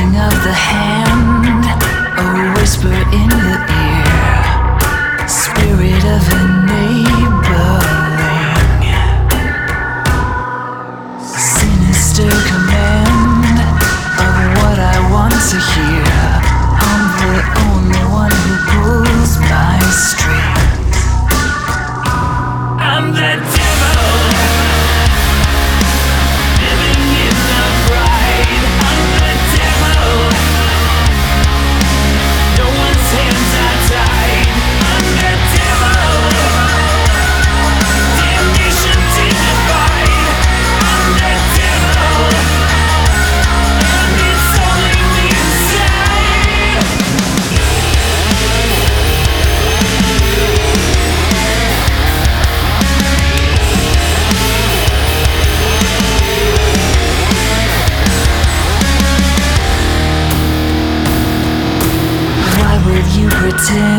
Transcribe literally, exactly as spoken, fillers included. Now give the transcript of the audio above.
holding of the hand, a whisper in your ear, spirit of enabling, sinister command of what I want to hear. I'm the only one who pulls my strings. I'm the devil, living in the bride. I'm the devil, no one's hands are tied. I'm the devil, damnation dignified. I'm the devil, and it's only me inside. Why would you pretend